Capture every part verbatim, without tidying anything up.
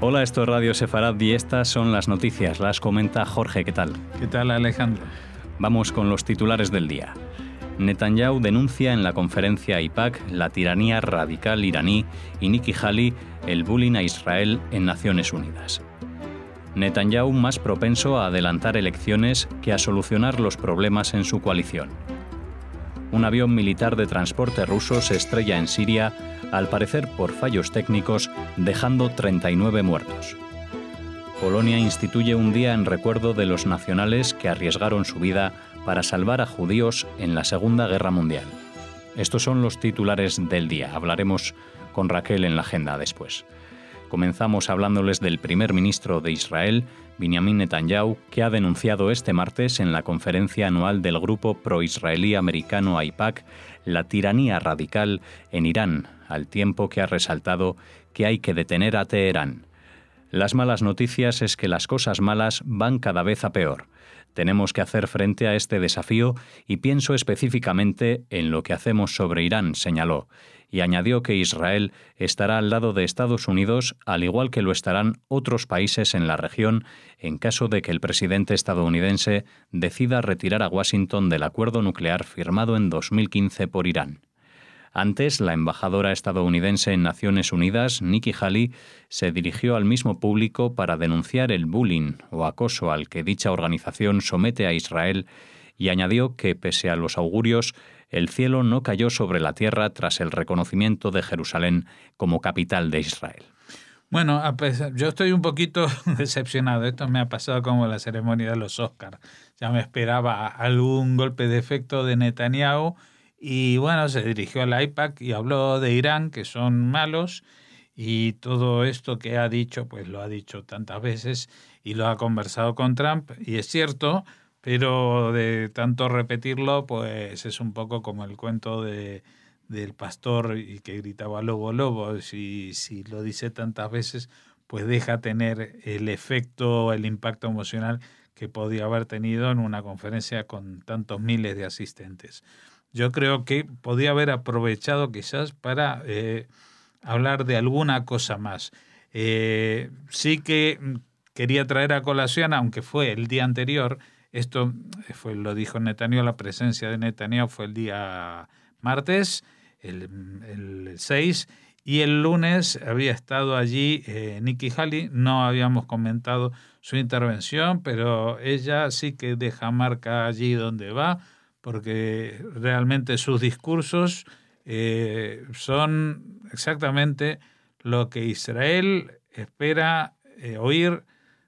Hola, esto es Radio Sefarad y estas son las noticias. Las comenta Jorge. ¿Qué tal? ¿Qué tal, Alejandro? Vamos con los titulares del día. Netanyahu denuncia en la conferencia AIPAC la tiranía radical iraní y Nikki Haley el bullying a Israel en Naciones Unidas. Netanyahu más propenso a adelantar elecciones que a solucionar los problemas en su coalición. Un avión militar de transporte ruso se estrella en Siria, al parecer por fallos técnicos, dejando treinta y nueve muertos. Polonia instituye un día en recuerdo de los nacionales que arriesgaron su vida para salvar a judíos en la Segunda Guerra Mundial. Estos son los titulares del día. Hablaremos con Raquel en la agenda después. Comenzamos hablándoles del primer ministro de Israel, Benjamin Netanyahu, que ha denunciado este martes en la conferencia anual del grupo pro-israelí americano AIPAC la tiranía radical en Irán, al tiempo que ha resaltado que hay que detener a Teherán. Las malas noticias es que las cosas malas van cada vez a peor. Tenemos que hacer frente a este desafío y pienso específicamente en lo que hacemos sobre Irán, señaló, y añadió que Israel estará al lado de Estados Unidos, al igual que lo estarán otros países en la región, en caso de que el presidente estadounidense decida retirar a Washington del acuerdo nuclear firmado en dos mil quince por Irán. Antes, la embajadora estadounidense en Naciones Unidas, Nikki Haley, se dirigió al mismo público para denunciar el bullying o acoso al que dicha organización somete a Israel y añadió que, pese a los augurios, el cielo no cayó sobre la tierra tras el reconocimiento de Jerusalén como capital de Israel. Bueno, a pesar, yo estoy un poquito decepcionado. Esto me ha pasado como la ceremonia de los Oscars. Ya me esperaba algún golpe de efecto de Netanyahu. Y bueno, se dirigió al AIPAC y habló de Irán, que son malos, y todo esto que ha dicho, pues lo ha dicho tantas veces y lo ha conversado con Trump, y es cierto, pero de tanto repetirlo, pues es un poco como el cuento de, del pastor y que gritaba lobo, lobo. Si, si lo dice tantas veces, pues deja tener el efecto, el impacto emocional que podía haber tenido en una conferencia con tantos miles de asistentes. Yo creo que podía haber aprovechado quizás para eh, hablar de alguna cosa más. Eh, sí que quería traer a colación, aunque fue el día anterior, esto fue, lo dijo Netanyahu, la presencia de Netanyahu fue el día martes, el, el seis, y el lunes había estado allí eh, Nikki Haley. No habíamos comentado su intervención, pero ella sí que deja marca allí donde va, porque realmente sus discursos eh, son exactamente lo que Israel espera eh, oír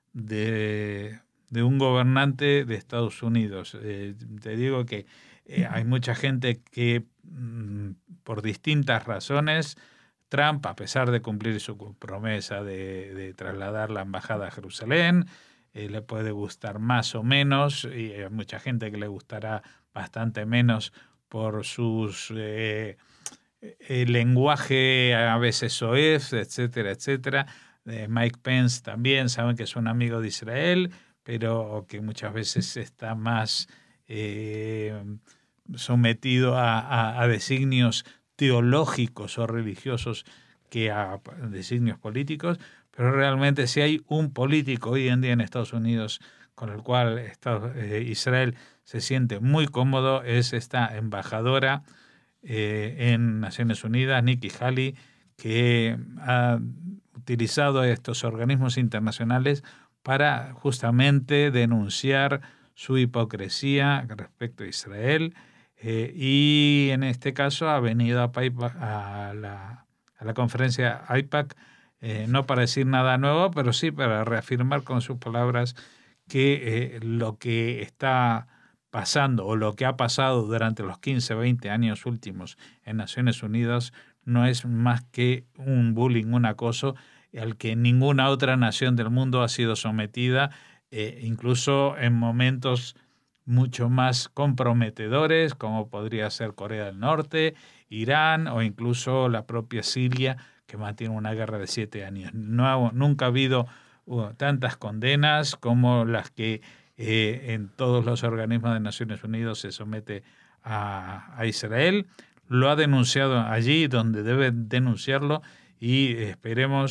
de, de un gobernante de Estados Unidos. Eh, te digo que eh, hay mucha gente que, mm, por distintas razones, Trump, a pesar de cumplir su promesa de, de trasladar la embajada a Jerusalén, eh, le puede gustar más o menos, y hay mucha gente que le gustará bastante menos por sus eh, el lenguaje a veces soez, etcétera, etcétera. Eh, Mike Pence también, saben que es un amigo de Israel, pero que muchas veces está más eh, sometido a, a, a designios teológicos o religiosos que a designios políticos. Pero realmente si hay un político hoy en día en Estados Unidos con el cual Estados, eh, Israel se siente muy cómodo, es esta embajadora eh, en Naciones Unidas, Nikki Haley, que ha utilizado estos organismos internacionales para justamente denunciar su hipocresía respecto a Israel, eh, y en este caso ha venido a, a, la, a la conferencia AIPAC eh, no para decir nada nuevo, pero sí para reafirmar con sus palabras que eh, lo que está pasando o lo que ha pasado durante los quince, veinte años últimos en Naciones Unidas no es más que un bullying, un acoso al que ninguna otra nación del mundo ha sido sometida, eh, incluso en momentos mucho más comprometedores, como podría ser Corea del Norte, Irán o incluso la propia Siria, que mantiene una guerra de siete años. No, nunca ha habido uh, tantas condenas como las que eh, en todos los organismos de Naciones Unidas se somete a, a Israel. Lo ha denunciado allí donde debe denunciarlo y esperemos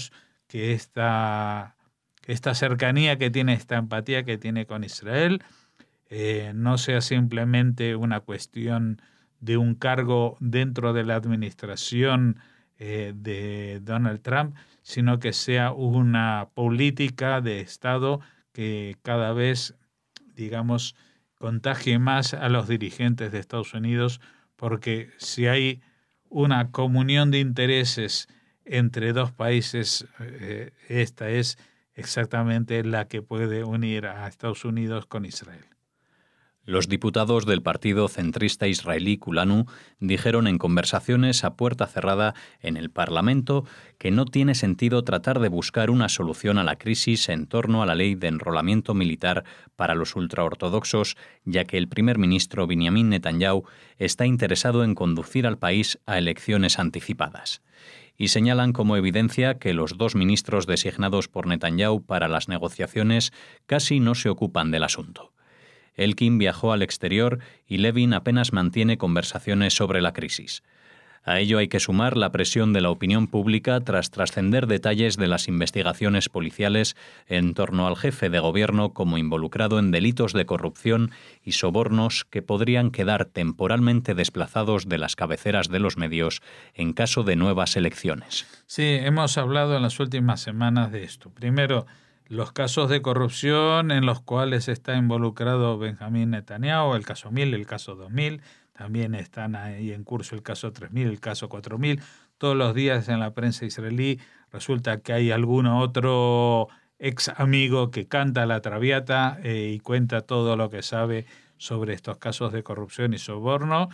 que esta, esta cercanía que tiene, esta empatía que tiene con Israel, eh, no sea simplemente una cuestión de un cargo dentro de la administración eh, de Donald Trump, sino que sea una política de Estado que cada vez, digamos, contagie más a los dirigentes de Estados Unidos, porque si hay una comunión de intereses entre dos países, eh, esta es exactamente la que puede unir a Estados Unidos con Israel. Los diputados del partido centrista israelí Kulanu dijeron en conversaciones a puerta cerrada en el Parlamento que no tiene sentido tratar de buscar una solución a la crisis en torno a la ley de enrolamiento militar para los ultraortodoxos, ya que el primer ministro Benjamin Netanyahu está interesado en conducir al país a elecciones anticipadas. Y señalan como evidencia que los dos ministros designados por Netanyahu para las negociaciones casi no se ocupan del asunto. Elkin viajó al exterior y Levin apenas mantiene conversaciones sobre la crisis. A ello hay que sumar la presión de la opinión pública tras trascender detalles de las investigaciones policiales en torno al jefe de gobierno como involucrado en delitos de corrupción y sobornos que podrían quedar temporalmente desplazados de las cabeceras de los medios en caso de nuevas elecciones. Sí, hemos hablado en las últimas semanas de esto. Primero, los casos de corrupción en los cuales está involucrado Benjamín Netanyahu, el caso mil, el caso dos mil, también están ahí en curso el caso tres mil, el caso cuatro mil. Todos los días en la prensa israelí resulta que hay algún otro ex amigo que canta la traviata eh, y cuenta todo lo que sabe sobre estos casos de corrupción y soborno.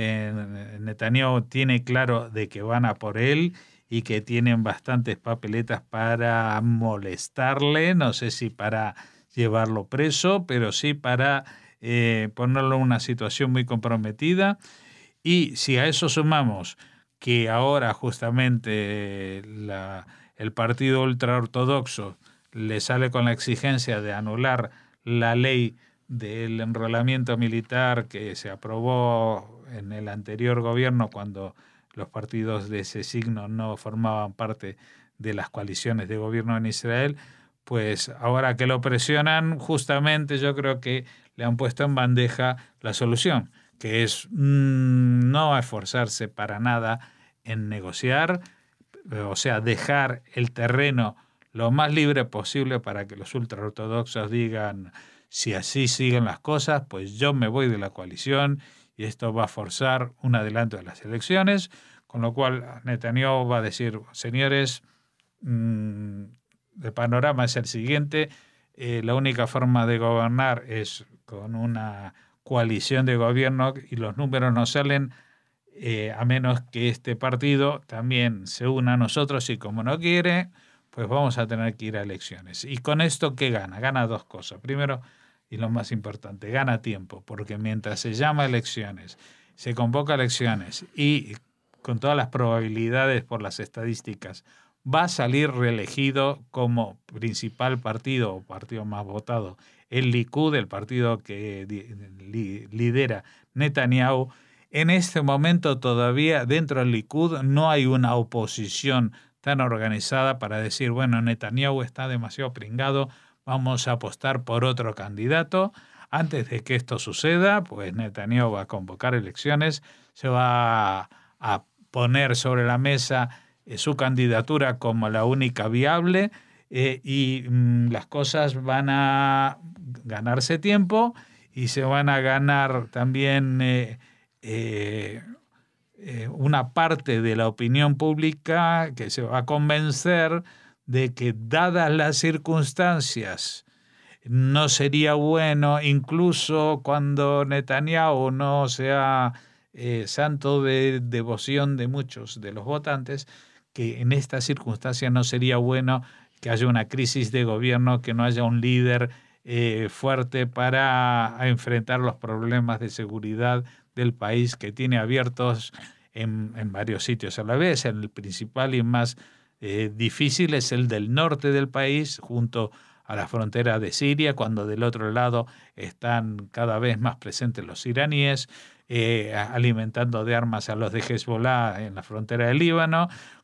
Eh, Netanyahu tiene claro de que van a por él y que tienen bastantes papeletas para molestarle, no sé si para llevarlo preso, pero sí para eh, ponerlo en una situación muy comprometida. Y si a eso sumamos que ahora justamente la, el partido ultraortodoxo le sale con la exigencia de anular la ley del enrolamiento militar que se aprobó en el anterior gobierno cuando los partidos de ese signo no formaban parte de las coaliciones de gobierno en Israel, pues ahora que lo presionan, justamente yo creo que le han puesto en bandeja la solución, que es mmm, no esforzarse para nada en negociar, o sea, dejar el terreno lo más libre posible para que los ultraortodoxos digan, si así siguen las cosas, pues yo me voy de la coalición y esto va a forzar un adelanto de las elecciones, con lo cual Netanyahu va a decir, señores, mmm, el panorama es el siguiente, eh, la única forma de gobernar es con una coalición de gobierno y los números no salen eh, a menos que este partido también se una a nosotros y como no quiere, pues vamos a tener que ir a elecciones. ¿Y con esto qué gana? Gana dos cosas. Primero, y lo más importante, gana tiempo, porque mientras se llama elecciones, se convoca elecciones y con todas las probabilidades por las estadísticas, va a salir reelegido como principal partido o partido más votado el Likud, el partido que li, lidera Netanyahu. En este momento todavía dentro del Likud no hay una oposición tan organizada para decir, bueno, Netanyahu está demasiado pringado, vamos a apostar por otro candidato. Antes de que esto suceda, pues Netanyahu va a convocar elecciones, se va a, a poner sobre la mesa eh, su candidatura como la única viable eh, y mm, las cosas van a ganarse tiempo y se van a ganar también eh, eh, eh, una parte de la opinión pública que se va a convencer de que dadas las circunstancias no sería bueno, incluso cuando Netanyahu no sea eh, santo de devoción de muchos de los votantes, que en estas circunstancias no sería bueno que haya una crisis de gobierno, que no haya un líder eh, fuerte para enfrentar los problemas de seguridad del país que tiene abiertos en, en varios sitios a la vez. El principal y más eh, difícil es el del norte del país, junto a la frontera de Siria, cuando del otro lado están cada vez más presentes los iraníes, eh, alimentando de armas a los de Hezbollah en la frontera del Líbano,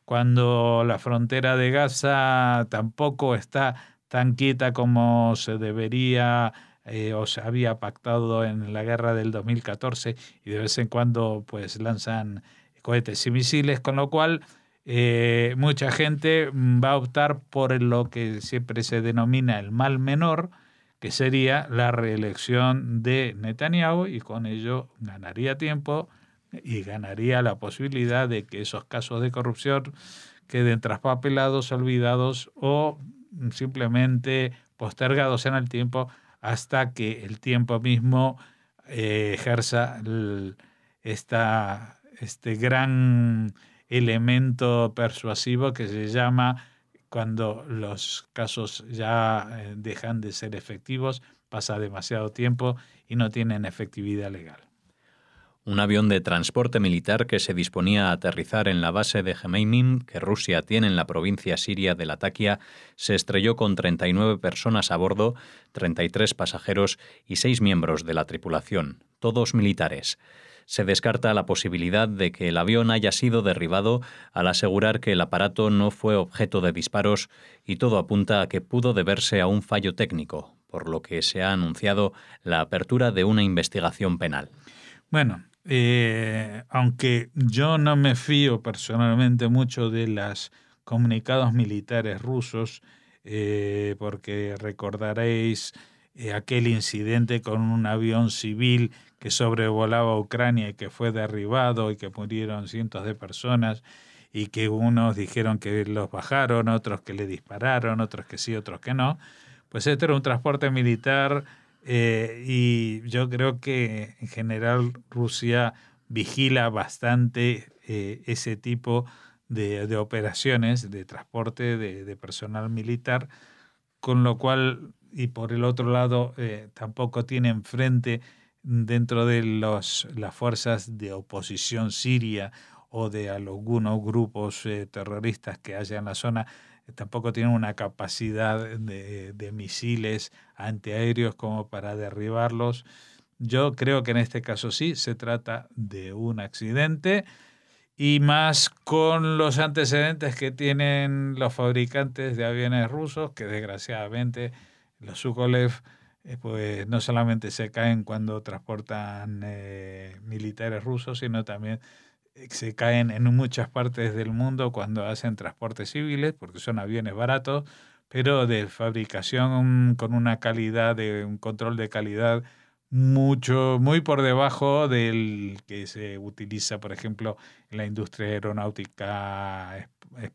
cuando la frontera de Gaza tampoco está tan quieta como se debería eh, o se había pactado en la guerra del dos mil catorce, y de vez en cuando pues lanzan cohetes y misiles, con lo cual eh, mucha gente va a optar por lo que siempre se denomina el mal menor, que sería la reelección de Netanyahu, y con ello ganaría tiempo y ganaría la posibilidad de que esos casos de corrupción queden traspapelados, olvidados o simplemente postergados en el tiempo hasta que el tiempo mismo eh, ejerza el, esta, este gran elemento persuasivo que se llama, cuando los casos ya eh, dejan de ser efectivos, pasa demasiado tiempo y no tienen efectividad legal. Un avión de transporte militar que se disponía a aterrizar en la base de Jemeimim, que Rusia tiene en la provincia siria de Latakia, se estrelló con treinta y nueve personas a bordo, treinta y tres pasajeros y seis miembros de la tripulación, todos militares. Se descarta la posibilidad de que el avión haya sido derribado al asegurar que el aparato no fue objeto de disparos, y todo apunta a que pudo deberse a un fallo técnico, por lo que se ha anunciado la apertura de una investigación penal. Bueno, eh, aunque yo no me fío personalmente mucho de los comunicados militares rusos, eh, porque recordaréis eh, aquel incidente con un avión civil que sobrevolaba Ucrania y que fue derribado y que murieron cientos de personas, y que unos dijeron que los bajaron, otros que le dispararon, otros que sí, otros que no. Pues este era un transporte militar. Eh, y yo creo que en general Rusia vigila bastante eh, ese tipo de, de operaciones de transporte de, de personal militar, con lo cual, y por el otro lado, eh, tampoco tiene enfrente dentro de los, las fuerzas de oposición siria o de algunos grupos eh, terroristas que haya en la zona, tampoco tienen una capacidad de, de misiles antiaéreos como para derribarlos. Yo creo que en este caso sí se trata de un accidente, y más con los antecedentes que tienen los fabricantes de aviones rusos, que desgraciadamente los Sukolev eh, pues no solamente se caen cuando transportan eh, militares rusos, sino también se caen en muchas partes del mundo cuando hacen transportes civiles, porque son aviones baratos, pero de fabricación con una calidad, de un control de calidad mucho, muy por debajo del que se utiliza, por ejemplo, en la industria aeronáutica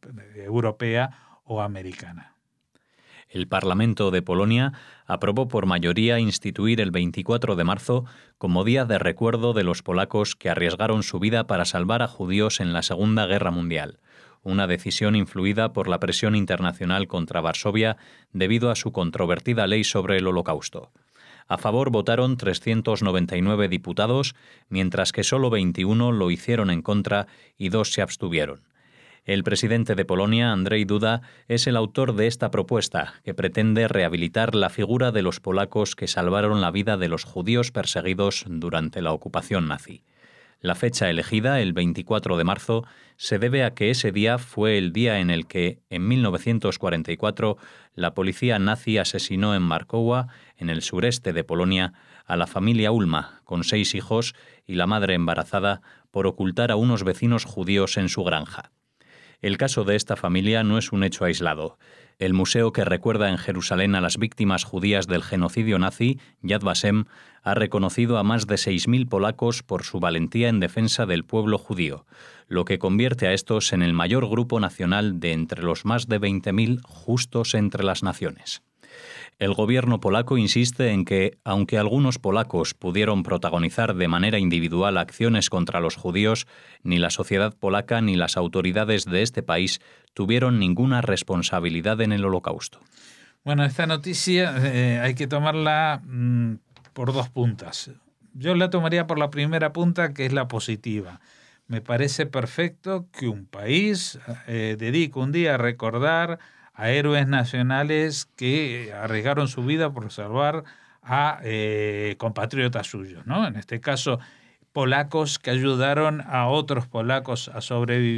europea o americana. El Parlamento de Polonia aprobó por mayoría instituir el veinticuatro de marzo como día de recuerdo de los polacos que arriesgaron su vida para salvar a judíos en la Segunda Guerra Mundial, una decisión influida por la presión internacional contra Varsovia debido a su controvertida ley sobre el Holocausto. A favor votaron trescientos noventa y nueve diputados, mientras que solo veintiuno lo hicieron en contra y dos se abstuvieron. El presidente de Polonia, Andrzej Duda, es el autor de esta propuesta, que pretende rehabilitar la figura de los polacos que salvaron la vida de los judíos perseguidos durante la ocupación nazi. La fecha elegida, el veinticuatro de marzo, se debe a que ese día fue el día en el que, en mil novecientos cuarenta y cuatro, la policía nazi asesinó en Markowa, en el sureste de Polonia, a la familia Ulma, con seis hijos y la madre embarazada, por ocultar a unos vecinos judíos en su granja. El caso de esta familia no es un hecho aislado. El museo que recuerda en Jerusalén a las víctimas judías del genocidio nazi, Yad Vashem, ha reconocido a más de seis mil polacos por su valentía en defensa del pueblo judío, lo que convierte a estos en el mayor grupo nacional de entre los más de veinte mil justos entre las naciones. El gobierno polaco insiste en que, aunque algunos polacos pudieron protagonizar de manera individual acciones contra los judíos, ni la sociedad polaca ni las autoridades de este país tuvieron ninguna responsabilidad en el Holocausto. Bueno, esta noticia eh, hay que tomarla mmm, por dos puntas. Yo la tomaría por la primera punta, que es la positiva. Me parece perfecto que un país eh, dedique un día a recordar a héroes nacionales que arriesgaron su vida por salvar a eh, compatriotas suyos, ¿no? En este caso, polacos que ayudaron a otros polacos a sobrevivir,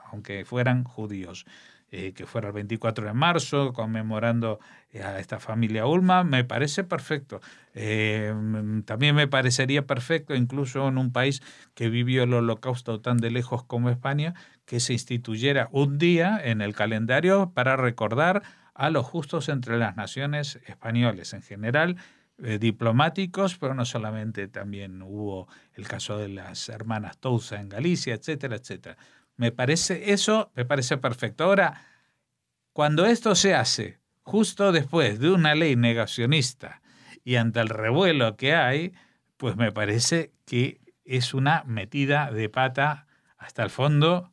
aunque fueran judíos. Eh, que fuera el veinticuatro de marzo, conmemorando eh, a esta familia Ulma, me parece perfecto. Eh, también me parecería perfecto, incluso en un país que vivió el Holocausto tan de lejos como España, que se instituyera un día en el calendario para recordar a los justos entre las naciones españoles en general, eh, diplomáticos, pero no solamente, también hubo el caso de las hermanas Touza en Galicia, etcétera, etcétera. Me parece eso, me parece perfecto. Ahora, cuando esto se hace justo después de una ley negacionista y ante el revuelo que hay, pues me parece que es una metida de pata hasta el fondo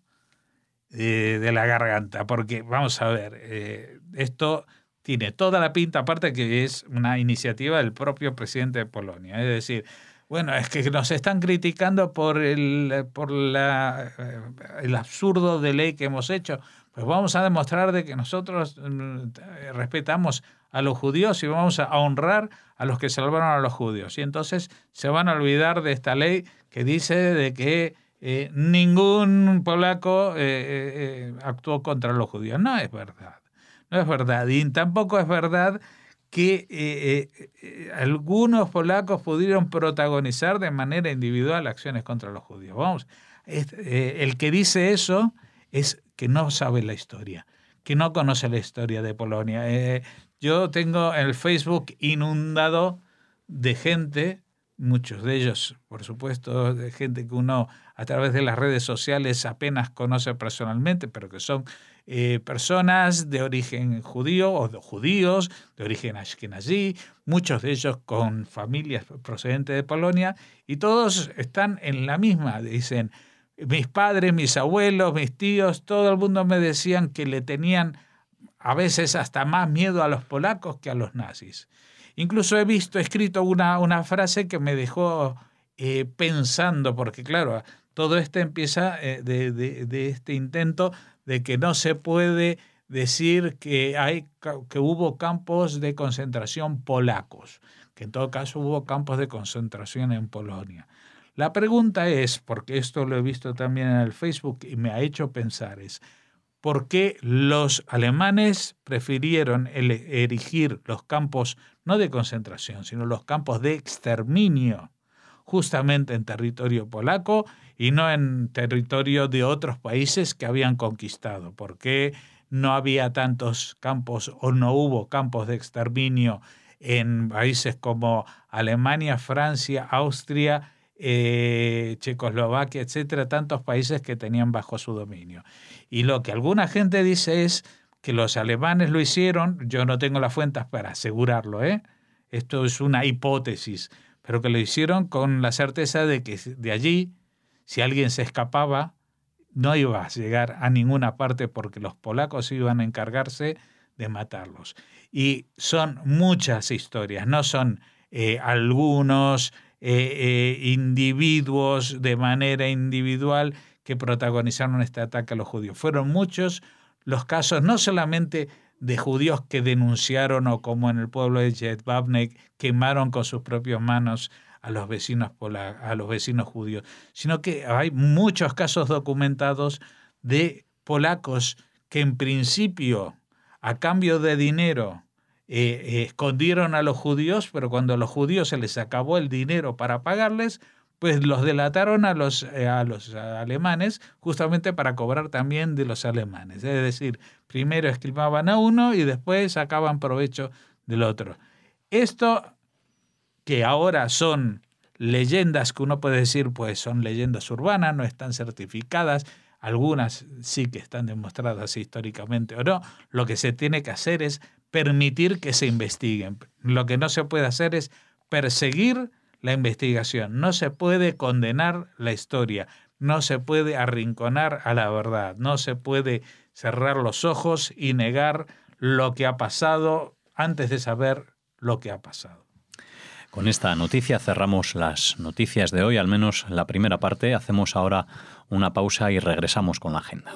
eh, de la garganta, porque vamos a ver, eh, esto tiene toda la pinta, aparte que es una iniciativa del propio presidente de Polonia, es decir, bueno, es que nos están criticando por el por la, el absurdo de ley que hemos hecho. Pues vamos a demostrar de que nosotros respetamos a los judíos y vamos a honrar a los que salvaron a los judíos. Y entonces se van a olvidar de esta ley que dice de que eh, ningún polaco eh, eh, actuó contra los judíos. No es verdad. No es verdad. Y tampoco es verdad que eh, eh, algunos polacos pudieron protagonizar de manera individual acciones contra los judíos. Vamos, es, eh, el que dice eso es que no sabe la historia, que no conoce la historia de Polonia. Eh, yo tengo el Facebook inundado de gente, muchos de ellos, por supuesto, de gente que uno a través de las redes sociales apenas conoce personalmente, pero que son Eh, personas de origen judío o de judíos de origen ashkenazí, muchos de ellos con familias procedentes de Polonia, y todos están en la misma. Dicen, mis padres, mis abuelos, mis tíos, todo el mundo me decían que le tenían a veces hasta más miedo a los polacos que a los nazis. Incluso he visto escrito una, una frase que me dejó eh, pensando, porque claro, todo esto empieza eh, de, de, de este intento de que no se puede decir que, hay, que hubo campos de concentración polacos, que en todo caso hubo campos de concentración en Polonia. La pregunta es, porque esto lo he visto también en el Facebook y me ha hecho pensar, es ¿por qué los alemanes prefirieron erigir los campos no de concentración, sino los campos de exterminio justamente en territorio polaco y no en territorio de otros países que habían conquistado? ¿Por qué no había tantos campos o no hubo campos de exterminio en países como Alemania, Francia, Austria, eh, Checoslovaquia, etcétera, tantos países que tenían bajo su dominio? Y lo que alguna gente dice es que los alemanes lo hicieron, yo no tengo las fuentes para asegurarlo, ¿eh? Esto es una hipótesis, pero que lo hicieron con la certeza de que de allí, si alguien se escapaba, no iba a llegar a ninguna parte porque los polacos iban a encargarse de matarlos. Y son muchas historias, no son eh, algunos eh, eh, individuos de manera individual que protagonizaron este ataque a los judíos. Fueron muchos los casos, no solamente de judíos que denunciaron o como en el pueblo de Jedwabne quemaron con sus propias manos a los vecinos pola- a los vecinos judíos, sino que hay muchos casos documentados de polacos que en principio a cambio de dinero eh, eh, escondieron a los judíos, pero cuando a los judíos se les acabó el dinero para pagarles, pues los delataron a los, eh, a los alemanes justamente para cobrar también de los alemanes. Es decir, primero esquivaban a uno y después sacaban provecho del otro. Esto, que ahora son leyendas que uno puede decir, pues son leyendas urbanas, no están certificadas, algunas sí que están demostradas históricamente o no, lo que se tiene que hacer es permitir que se investiguen. Lo que no se puede hacer es perseguir la investigación, no se puede condenar la historia, no se puede arrinconar a la verdad, no se puede cerrar los ojos y negar lo que ha pasado antes de saber lo que ha pasado. Con esta noticia cerramos las noticias de hoy, al menos la primera parte. Hacemos ahora una pausa y regresamos con la agenda.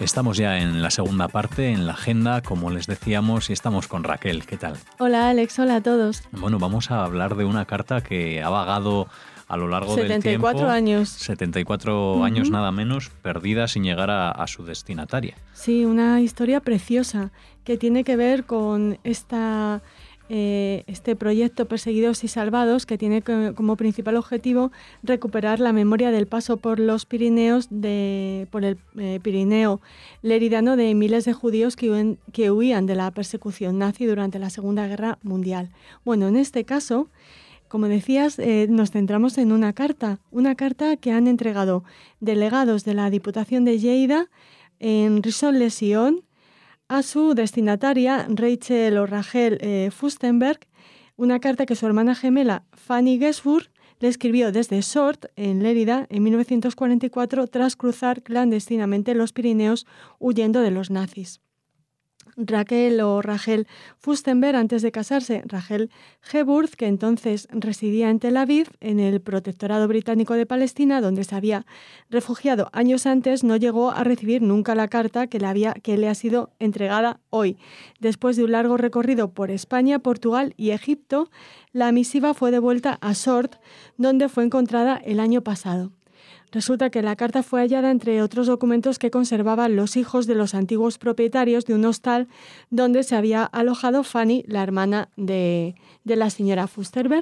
Estamos ya en la segunda parte, en la agenda, como les decíamos, y estamos con Raquel. ¿Qué tal? Hola Alex, hola a todos. Bueno, vamos a hablar de una carta que ha vagado a lo largo del tiempo. setenta y cuatro años. setenta y cuatro uh-huh. años nada menos, perdida sin llegar a, a su destinataria. Sí, una historia preciosa que tiene que ver con esta... Eh, este proyecto Perseguidos y Salvados, que tiene como principal objetivo recuperar la memoria del paso por los Pirineos de, por el eh, Pirineo leridano de miles de judíos que, huyen, que huían de la persecución nazi durante la Segunda Guerra Mundial. Bueno, en este caso, como decías, eh, nos centramos en una carta, una carta que han entregado delegados de la Diputación de Lleida en Rishon LeZion a su destinataria, Rachel o Rachel eh, Fustenberg, una carta que su hermana gemela, Fanny Gesburg, le escribió desde Sort, en Lérida, en mil novecientos cuarenta y cuatro, tras cruzar clandestinamente los Pirineos huyendo de los nazis. Raquel o Rachel Fustenberg, antes de casarse, Rachel Gesburg, que entonces residía en Tel Aviv, en el Protectorado Británico de Palestina, donde se había refugiado años antes, no llegó a recibir nunca la carta que le, había, que le ha sido entregada hoy. Después de un largo recorrido por España, Portugal y Egipto, la misiva fue devuelta a Sort, donde fue encontrada el año pasado. Resulta que la carta fue hallada entre otros documentos que conservaban los hijos de los antiguos propietarios de un hostal donde se había alojado Fanny, la hermana de, de la señora Fustenberg.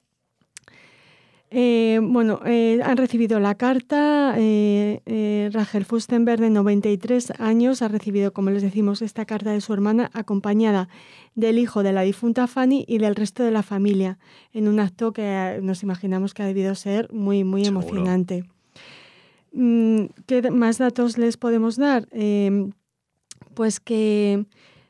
Eh, bueno, eh, han recibido la carta. Eh, eh, Rachel Fustenberg, de noventa y tres años, ha recibido, como les decimos, esta carta de su hermana, acompañada del hijo de la difunta Fanny y del resto de la familia, en un acto que nos imaginamos que ha debido ser muy, muy Seguro. emocionante. ¿Qué más datos les podemos dar? Eh, pues que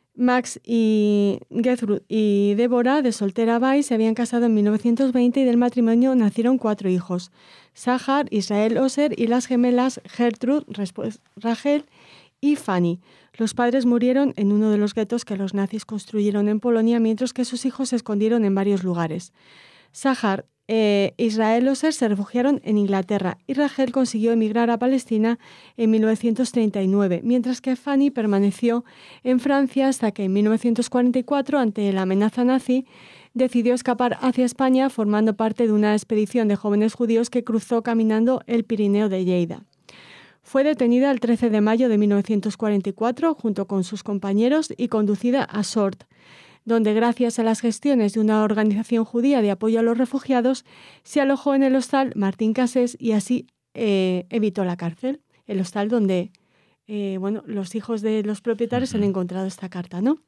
Max y Gertrude y Débora, de soltera Bay, se habían casado en mil novecientos veinte y del matrimonio nacieron cuatro hijos: Sahar, Israel Oser y las gemelas Gertrude, Rachel y Fanny. Los padres murieron en uno de los guetos que los nazis construyeron en Polonia, mientras que sus hijos se escondieron en varios lugares. Sahar e Israel Oser se refugiaron en Inglaterra y Rachel consiguió emigrar a Palestina en mil novecientos treinta y nueve, mientras que Fanny permaneció en Francia hasta que en mil novecientos cuarenta y cuatro, ante la amenaza nazi, decidió escapar hacia España, formando parte de una expedición de jóvenes judíos que cruzó caminando el Pirineo de Lleida. Fue detenida el trece de mayo de mil novecientos cuarenta y cuatro junto con sus compañeros y conducida a Sort, donde gracias a las gestiones de una organización judía de apoyo a los refugiados, se alojó en el hostal Martín Casés y así eh, evitó la cárcel. El hostal donde eh, bueno, los hijos de los propietarios han encontrado esta carta, ¿no?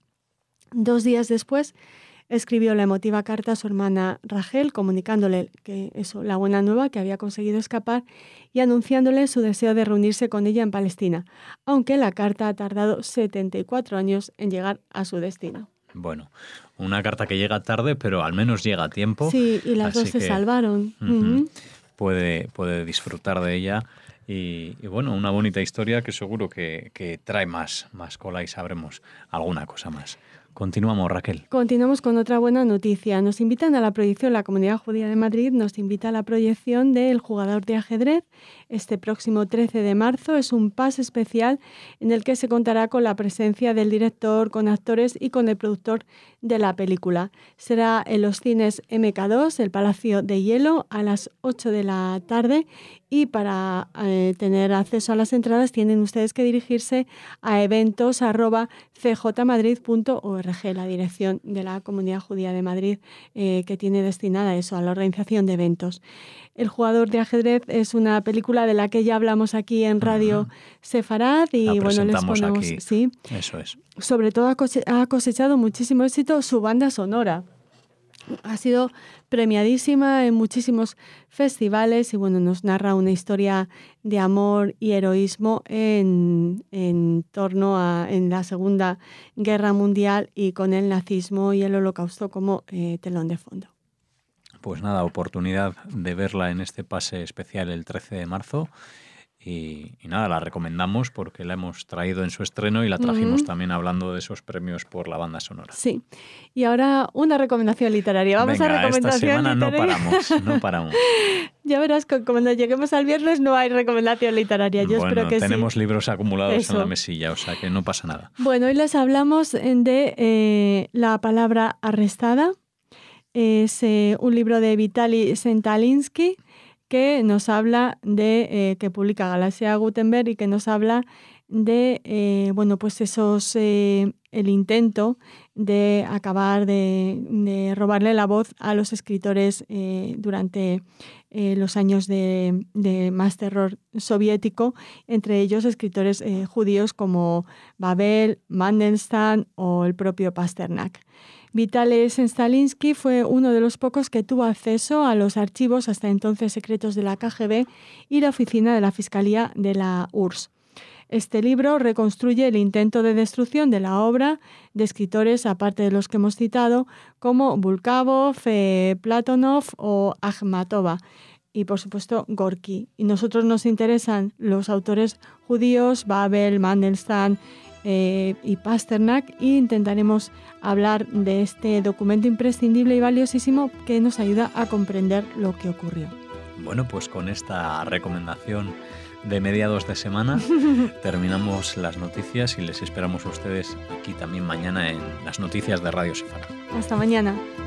Dos días después escribió la emotiva carta a su hermana Rachel, comunicándole que eso, la buena nueva, que había conseguido escapar, y anunciándole su deseo de reunirse con ella en Palestina, aunque la carta ha tardado setenta y cuatro años en llegar a su destino. Bueno, una carta que llega tarde, pero al menos llega a tiempo. Sí, y las dos se salvaron. Uh-huh, uh-huh. Puede, puede disfrutar de ella. Y, y bueno, una bonita historia que seguro que, que trae más, más cola y sabremos alguna cosa más. Continuamos, Raquel. Continuamos con otra buena noticia. Nos invitan a la proyección, la Comunidad Judía de Madrid nos invita a la proyección de El jugador de ajedrez. Este próximo trece de marzo es un pase especial en el que se contará con la presencia del director, con actores y con el productor de la película. Será en los cines eme ka dos, el Palacio de Hielo, a las ocho de la tarde. Y para eh, tener acceso a las entradas tienen ustedes que dirigirse a eventos arroba ce jota madrid punto org, la dirección de la Comunidad Judía de Madrid, eh, que tiene destinada a eso, a la organización de eventos. El jugador de ajedrez es una película de la que ya hablamos aquí en Radio uh-huh. Sefarad y la bueno, les ponemos, aquí. Sí, eso es. Sobre todo ha, cose- ha cosechado muchísimo éxito su banda sonora. Ha sido premiadísima en muchísimos festivales y bueno, nos narra una historia de amor y heroísmo en, en torno a en la Segunda Guerra Mundial y con el nazismo y el Holocausto como eh, telón de fondo. Pues nada, oportunidad de verla en este pase especial el trece de marzo. Y, y nada, la recomendamos porque la hemos traído en su estreno y la trajimos uh-huh. también hablando de esos premios por la banda sonora. Sí. Y ahora una recomendación literaria. Vamos Venga, a recomendación esta semana literaria. no paramos, no paramos. Ya verás que cuando lleguemos al viernes no hay recomendación literaria. Yo bueno, espero que tenemos sí. libros acumulados Eso. en la mesilla, o sea que no pasa nada. Bueno, hoy les hablamos de eh, La palabra arrestada. Es eh, un libro de Vitaly Sentalinsky que nos habla de, eh, que publica Galaxia Gutenberg y que nos habla de, eh, bueno, pues esos, eh, el intento de acabar de, de robarle la voz a los escritores eh, durante eh, los años de, de más terror soviético, entre ellos escritores eh, judíos como Babel, Mandelstam o el propio Pasternak. Vitaly Sentalinsky fue uno de los pocos que tuvo acceso a los archivos hasta entonces secretos de la K G B y la oficina de la Fiscalía de la U R S S. Este libro reconstruye el intento de destrucción de la obra de escritores, aparte de los que hemos citado, como Bulgakov, eh, Platonov o Akhmatova, y por supuesto Gorky. Y nosotros nos interesan los autores judíos, Babel, Mandelstam, Eh, y Pasternak, y intentaremos hablar de este documento imprescindible y valiosísimo que nos ayuda a comprender lo que ocurrió. Bueno, pues con esta recomendación de mediados de semana terminamos las noticias y les esperamos a ustedes aquí también mañana en las noticias de Radio Sefarad. Hasta mañana.